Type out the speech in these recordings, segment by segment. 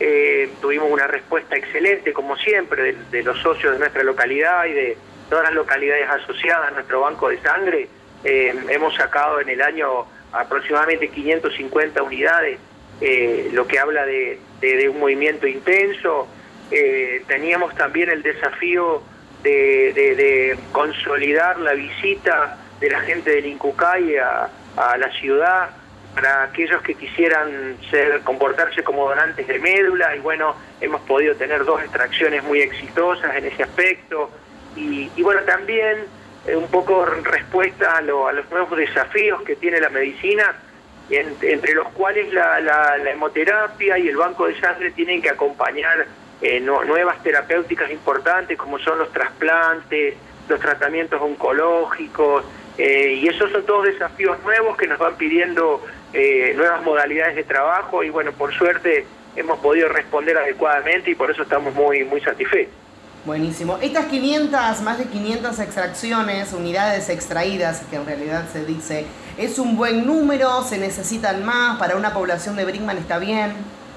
Tuvimos una respuesta excelente, como siempre, de los socios de nuestra localidad y de todas las localidades asociadas a nuestro banco de sangre. Hemos sacado en el año aproximadamente 550 unidades, lo que habla de un movimiento intenso. Teníamos también el desafío de consolidar la visita de la gente del Incucay a la ciudad para aquellos que quisieran comportarse como donantes de médula, y bueno, hemos podido tener 2 extracciones muy exitosas en ese aspecto, y bueno, también un poco respuesta a los nuevos desafíos que tiene la medicina, entre los cuales la hemoterapia y el banco de sangre tienen que acompañar nuevas terapéuticas importantes, como son los trasplantes, los tratamientos oncológicos, y esos son todos desafíos nuevos que nos van pidiendo nuevas modalidades de trabajo, y bueno, por suerte hemos podido responder adecuadamente y por eso estamos muy satisfechos. Buenísimo. Estas más de 500 extracciones, unidades extraídas, que en realidad se dice, ¿es un buen número? ¿Se necesitan más? ¿Para una población de Brinkman está bien?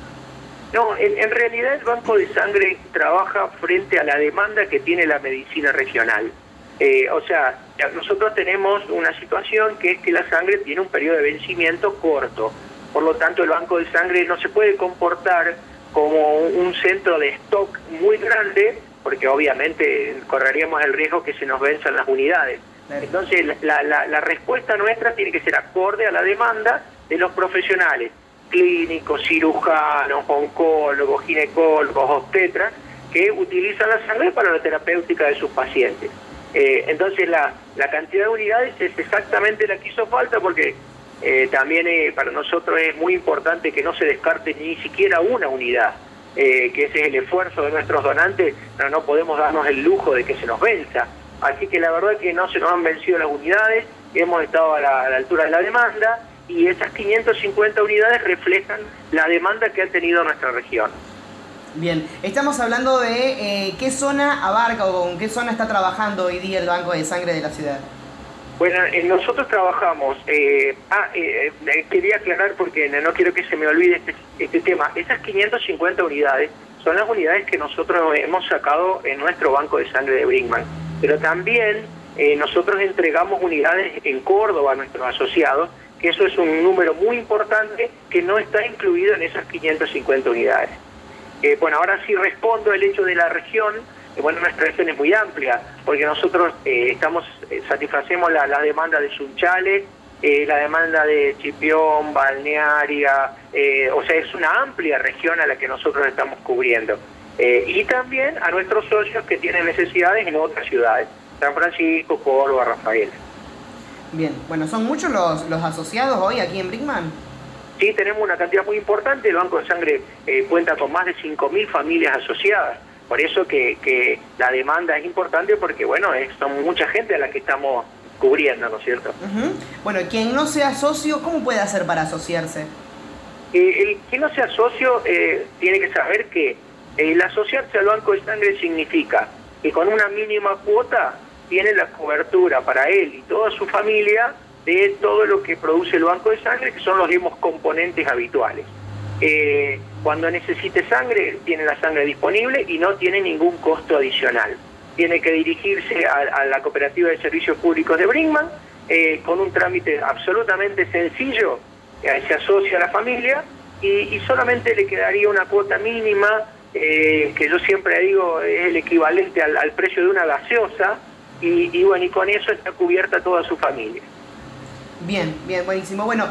No, en realidad el banco de sangre trabaja frente a la demanda que tiene la medicina regional. O sea, nosotros tenemos una situación que es que la sangre tiene un periodo de vencimiento corto. Por lo tanto, el banco de sangre no se puede comportar como un centro de stock muy grande, porque obviamente correríamos el riesgo que se nos venzan las unidades. Entonces, la respuesta nuestra tiene que ser acorde a la demanda de los profesionales, clínicos, cirujanos, oncólogos, ginecólogos, obstetras, que utilizan la sangre para la terapéutica de sus pacientes. Entonces la cantidad de unidades es exactamente la que hizo falta, porque también para nosotros es muy importante que no se descarte ni siquiera una unidad, que ese es el esfuerzo de nuestros donantes, pero no podemos darnos el lujo de que se nos venza. Así que la verdad es que no se nos han vencido las unidades, hemos estado a la altura de la demanda, y esas 550 unidades reflejan la demanda que ha tenido nuestra región. Bien, estamos hablando de qué zona abarca o con qué zona está trabajando hoy día el Banco de Sangre de la ciudad. Bueno, nosotros trabajamos, quería aclarar porque no quiero que se me olvide este tema. Esas 550 unidades son las unidades que nosotros hemos sacado en nuestro Banco de Sangre de Brinkman, pero también nosotros entregamos unidades en Córdoba a nuestros asociados, que eso es un número muy importante que no está incluido en esas 550 unidades. Bueno, ahora sí respondo el hecho de la región. Bueno, nuestra región es muy amplia, porque nosotros satisfacemos la demanda de Sunchales, la demanda de Chipión, Balnearia, o sea, es una amplia región a la que nosotros estamos cubriendo. Y también a nuestros socios que tienen necesidades en otras ciudades, San Francisco, Córdoba, Rafael. Bien, bueno, ¿son muchos los asociados hoy aquí en Brinkman? Sí, tenemos una cantidad muy importante. El Banco de Sangre cuenta con más de 5.000 familias asociadas. Por eso que la demanda es importante, porque bueno, son mucha gente a la que estamos cubriendo, ¿no es cierto? Bueno, quien no sea socio, ¿cómo puede hacer para asociarse? Quien no sea socio tiene que saber que el asociarse al Banco de Sangre significa que con una mínima cuota tiene la cobertura para él y toda su familia de todo lo que produce el Banco de Sangre, que son los mismos componentes habituales. Cuando necesite sangre, tiene la sangre disponible y no tiene ningún costo adicional. Tiene que dirigirse a la Cooperativa de Servicios Públicos de Brinkman, con un trámite absolutamente sencillo, se asocia a la familia y solamente le quedaría una cuota mínima, que yo siempre digo es el equivalente al precio de una gaseosa, y bueno, y con eso está cubierta toda su familia. Bien, buenísimo. Bueno,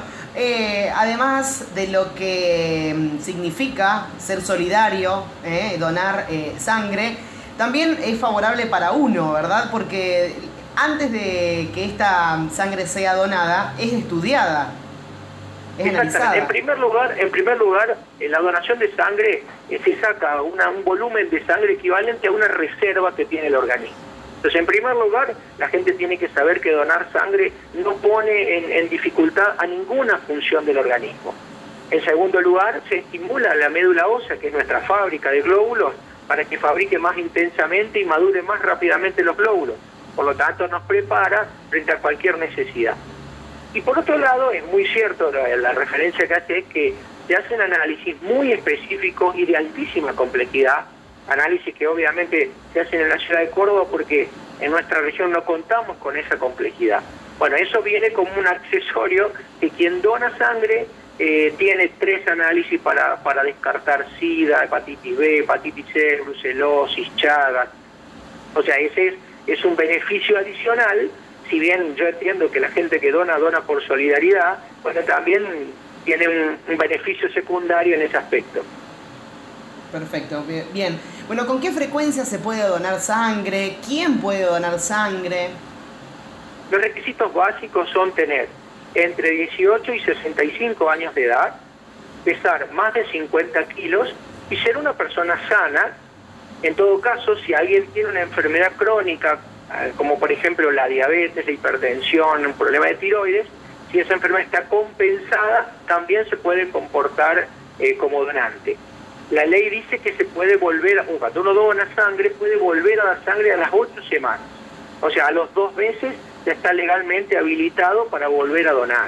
además de lo que significa ser solidario, donar sangre, también es favorable para uno, ¿verdad? Porque antes de que esta sangre sea donada, es estudiada, es analizada. En primer lugar, en la donación de sangre se saca un volumen de sangre equivalente a una reserva que tiene el organismo. Entonces, en primer lugar, la gente tiene que saber que donar sangre no pone en dificultad a ninguna función del organismo. En segundo lugar, se estimula la médula ósea, que es nuestra fábrica de glóbulos, para que fabrique más intensamente y madure más rápidamente los glóbulos. Por lo tanto, nos prepara frente a cualquier necesidad. Y por otro lado, es muy cierto, la referencia que hace es que se hacen análisis muy específicos y de altísima complejidad, análisis que obviamente se hacen en la ciudad de Córdoba porque en nuestra región no contamos con esa complejidad. Bueno, eso viene como un accesorio que quien dona sangre tiene 3 análisis para descartar SIDA, hepatitis B, hepatitis C, brucelosis, Chagas. O sea, ese es un beneficio adicional. Si bien yo entiendo que la gente que dona por solidaridad, bueno, también tiene un beneficio secundario en ese aspecto. Perfecto, bien. Bueno, ¿con qué frecuencia se puede donar sangre? ¿Quién puede donar sangre? Los requisitos básicos son tener entre 18 y 65 años de edad, pesar más de 50 kilos y ser una persona sana. En todo caso, si alguien tiene una enfermedad crónica, como por ejemplo la diabetes, la hipertensión, un problema de tiroides, si esa enfermedad está compensada, también se puede comportar como donante. La ley dice que se puede volver, cuando uno dona sangre, puede volver a dar sangre a las 8 semanas. O sea, a los 2 meses ya está legalmente habilitado para volver a donar.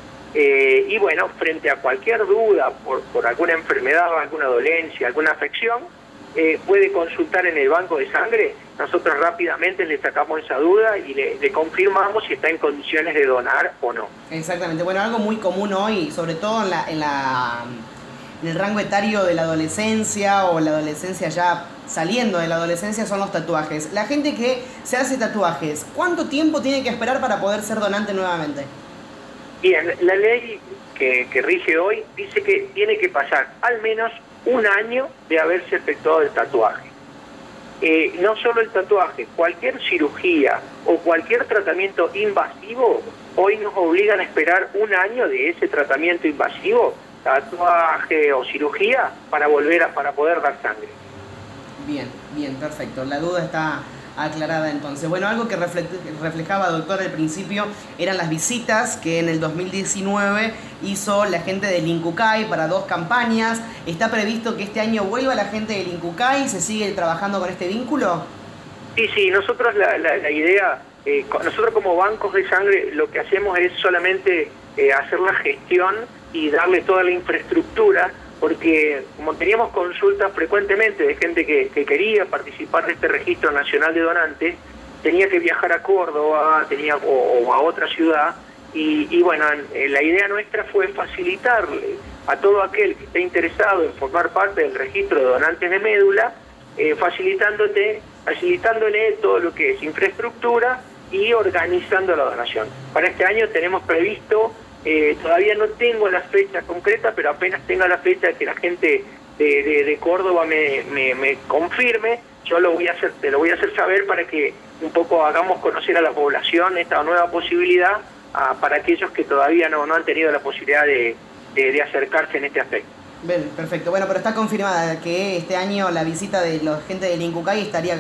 Y bueno, frente a cualquier duda por alguna enfermedad, alguna dolencia, alguna afección, puede consultar en el banco de sangre. Nosotros rápidamente le sacamos esa duda y le confirmamos si está en condiciones de donar o no. Exactamente. Bueno, algo muy común hoy, sobre todo en el rango etario de la adolescencia o la adolescencia ya saliendo de la adolescencia, son los tatuajes. La gente que se hace tatuajes, ¿cuánto tiempo tiene que esperar para poder ser donante nuevamente? Bien, la ley que rige hoy dice que tiene que pasar al menos 1 año de haberse efectuado el tatuaje. No solo el tatuaje, cualquier cirugía o cualquier tratamiento invasivo, hoy nos obligan a esperar 1 año de ese tratamiento invasivo, tatuaje o cirugía, para poder dar sangre. Bien, perfecto. La duda está aclarada entonces. Bueno, algo que reflejaba, doctor, al principio eran las visitas que en el 2019 hizo la gente del INCUCAI para 2 campañas. ¿Está previsto que este año vuelva la gente del INCUCAI? ¿Se sigue trabajando con este vínculo? Sí, nosotros la idea, nosotros como bancos de sangre lo que hacemos es solamente hacer la gestión y darle toda la infraestructura, porque como teníamos consultas frecuentemente de gente que quería participar de este registro nacional de donantes, tenía que viajar a Córdoba, o a otra ciudad, y bueno, la idea nuestra fue facilitarle a todo aquel que esté interesado en formar parte del registro de donantes de médula, facilitándole todo lo que es infraestructura y organizando la donación. Para este año tenemos previsto, todavía no tengo la fecha concreta, pero apenas tenga la fecha que la gente de Córdoba me confirme, yo te lo voy a hacer saber para que un poco hagamos conocer a la población esta nueva posibilidad, para aquellos que todavía no han tenido la posibilidad de acercarse en este aspecto. Bien, perfecto. Bueno, pero está confirmada que este año la visita de la gente del INCUCAI estaría...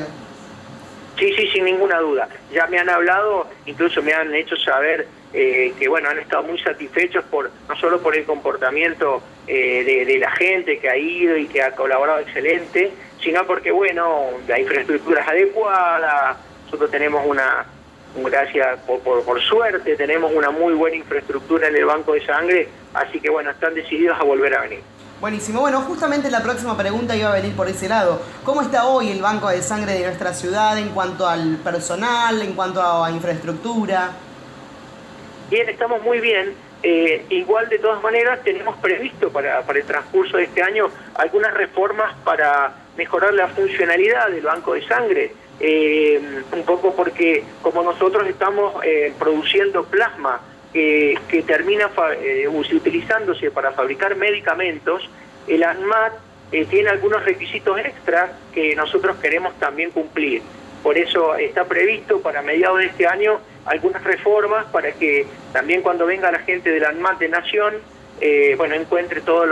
Sí, sin ninguna duda. Ya me han hablado, incluso me han hecho saber que bueno, han estado muy satisfechos no solo por el comportamiento de la gente que ha ido y que ha colaborado excelente, sino porque bueno, la infraestructura es adecuada. Nosotros tenemos gracias por suerte, tenemos una muy buena infraestructura en el banco de sangre, así que bueno, están decididos a volver a venir. Buenísimo. Bueno, justamente la próxima pregunta iba a venir por ese lado. ¿Cómo está hoy el banco de sangre de nuestra ciudad en cuanto al personal, en cuanto a infraestructura? Bien, estamos muy bien. Igual, de todas maneras, tenemos previsto para el transcurso de este año algunas reformas para mejorar la funcionalidad del banco de sangre. Un poco porque como nosotros estamos produciendo plasma que termina utilizándose para fabricar medicamentos, el ANMAT tiene algunos requisitos extras que nosotros queremos también cumplir. Por eso está previsto para mediados de este año algunas reformas para que también cuando venga la gente del ANMAT de Nación, encuentre todo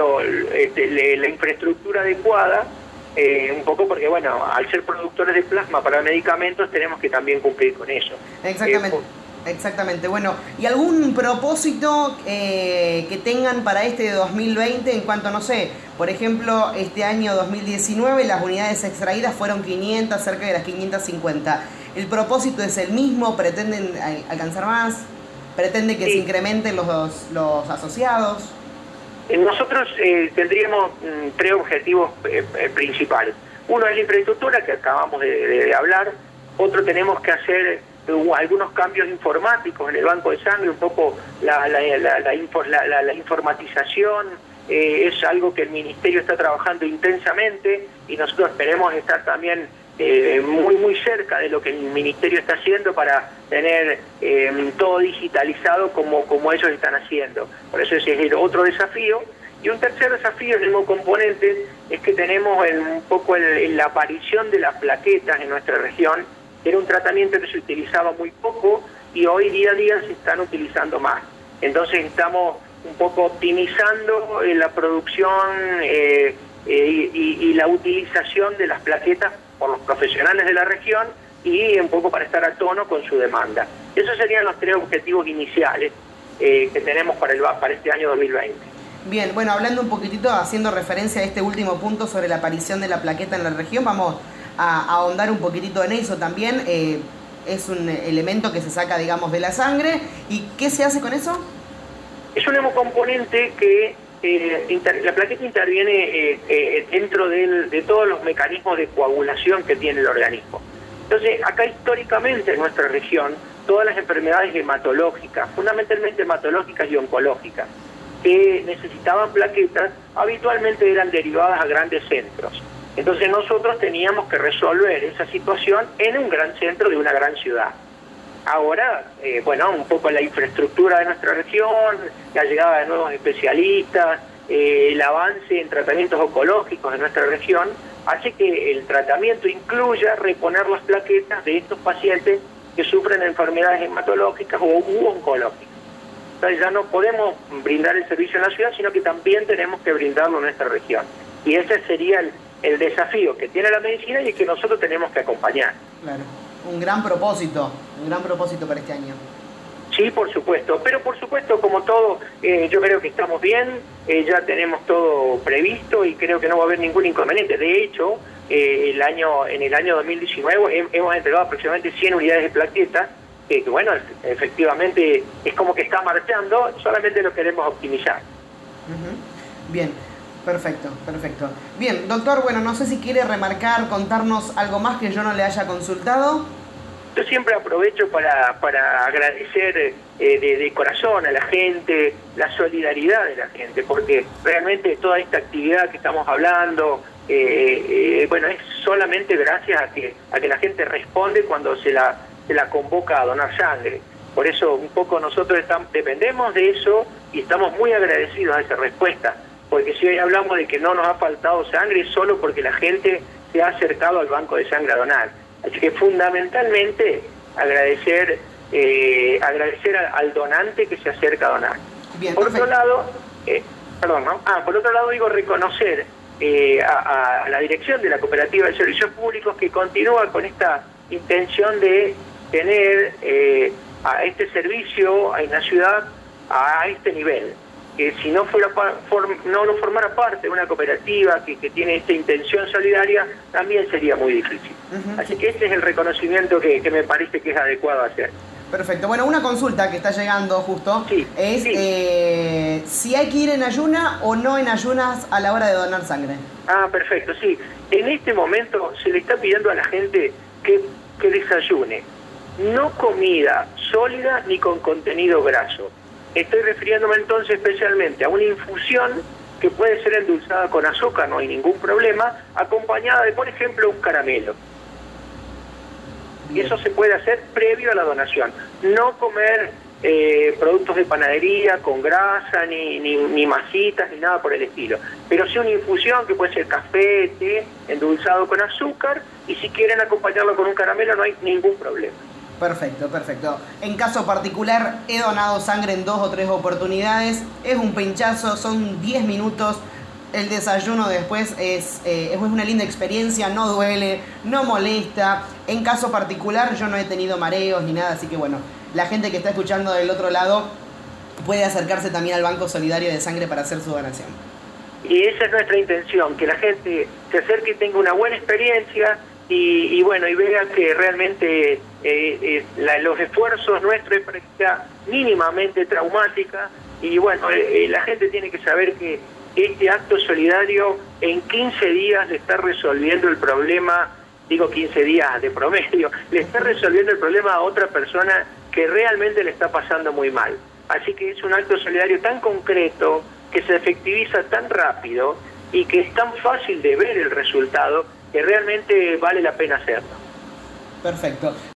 la infraestructura adecuada, un poco porque, bueno, al ser productores de plasma para medicamentos tenemos que también cumplir con eso. Exactamente. Bueno, ¿y algún propósito que tengan para este 2020 en cuanto, no sé, por ejemplo, este año 2019 las unidades extraídas fueron 500, cerca de las 550? ¿El propósito es el mismo? ¿Pretenden alcanzar más? ¿Pretende que se incrementen los asociados? Nosotros tendríamos tres objetivos principales. Uno es la infraestructura, que acabamos de hablar. Otro, tenemos que hacer algunos cambios informáticos en el banco de sangre, un poco la informatización. Es algo que el Ministerio está trabajando intensamente y nosotros esperemos estar también muy cerca de lo que el Ministerio está haciendo para tener todo digitalizado como ellos están haciendo. Por eso ese es el otro desafío. Y un tercer desafío, el mismo componente, es que tenemos un poco la aparición de las plaquetas en nuestra región. Era un tratamiento que se utilizaba muy poco y hoy día a día se están utilizando más. Entonces estamos un poco optimizando la producción y la utilización de las plaquetas por los profesionales de la región y un poco para estar a tono con su demanda. Esos serían los tres objetivos iniciales que tenemos para este año 2020. Bien, bueno, hablando un poquitito, haciendo referencia a este último punto sobre la aparición de la plaqueta en la región, vamos a ahondar un poquitro en eso también. Es un elemento que se saca, digamos, de la sangre. ¿Y qué se hace con eso? Es un hemocomponente que la plaqueta interviene dentro de todos los mecanismos de coagulación que tiene el organismo. Entonces, acá históricamente en nuestra región, todas las enfermedades hematológicas, fundamentalmente hematológicas y oncológicas, que necesitaban plaquetas, habitualmente eran derivadas a grandes centros. Entonces nosotros teníamos que resolver esa situación en un gran centro de una gran ciudad. Ahora, un poco la infraestructura de nuestra región, la llegada de nuevos especialistas, el avance en tratamientos oncológicos de nuestra región, hace que el tratamiento incluya reponer las plaquetas de estos pacientes que sufren enfermedades hematológicas u oncológicas. Entonces ya no podemos brindar el servicio en la ciudad, sino que también tenemos que brindarlo en nuestra región. Y ese sería el desafío que tiene la medicina y que nosotros tenemos que acompañar. Claro, un gran propósito para este año. Sí, por supuesto, pero por supuesto, como todo, yo creo que estamos bien, ya tenemos todo previsto y creo que no va a haber ningún inconveniente. De hecho, en el año 2019 hemos entregado aproximadamente 100 unidades de plaquetas, que bueno, efectivamente es como que está marchando, solamente lo queremos optimizar. Uh-huh. Bien, perfecto. Bien, doctor, bueno, no sé si quiere remarcar, contarnos algo más que yo no le haya consultado. Yo siempre aprovecho para agradecer de corazón a la gente, la solidaridad de la gente, porque realmente toda esta actividad que estamos hablando, es solamente gracias a que la gente responde cuando se la convoca a donar sangre. Por eso un poco nosotros dependemos de eso y estamos muy agradecidos a esa respuesta, porque si hoy hablamos de que no nos ha faltado sangre es solo porque la gente se ha acercado al banco de sangre a donar. Así que fundamentalmente agradecer al donante que se acerca a donar. Bien, por otro lado, digo reconocer a la dirección de la Cooperativa de Servicios Públicos que continúa con esta intención de tener a este servicio en la ciudad a este nivel, que si no formara parte de una cooperativa que tiene esta intención solidaria, también sería muy difícil. Uh-huh. Así que ese es el reconocimiento que me parece que es adecuado hacer. Perfecto. Bueno, una consulta que está llegando justo es si hay que ir en ayuna o no en ayunas a la hora de donar sangre. Ah, perfecto, sí. En este momento se le está pidiendo a la gente que desayune. No comida sólida ni con contenido graso. Estoy refiriéndome entonces especialmente a una infusión que puede ser endulzada con azúcar, no hay ningún problema, acompañada de, por ejemplo, un caramelo. Bien. Y eso se puede hacer previo a la donación. No comer productos de panadería con grasa, ni masitas, ni nada por el estilo. Pero sí una infusión que puede ser café, té, endulzado con azúcar, y si quieren acompañarlo con un caramelo no hay ningún problema. Perfecto. En caso particular, he donado sangre en 2 o 3 oportunidades. Es un pinchazo, son 10 minutos. El desayuno después es una linda experiencia, no duele, no molesta. En caso particular, yo no he tenido mareos ni nada, así que bueno, la gente que está escuchando del otro lado puede acercarse también al Banco Solidario de Sangre para hacer su donación. Y esa es nuestra intención, que la gente se acerque y tenga una buena experiencia y vea que realmente los esfuerzos nuestros es para que sea mínimamente traumática Y bueno, la gente tiene que saber que este acto solidario en 15 días le está resolviendo el problema, digo 15 días de promedio, le está resolviendo el problema a otra persona que realmente le está pasando muy mal. Así que es un acto solidario tan concreto, que se efectiviza tan rápido y que es tan fácil de ver el resultado, que realmente vale la pena hacerlo. Perfecto.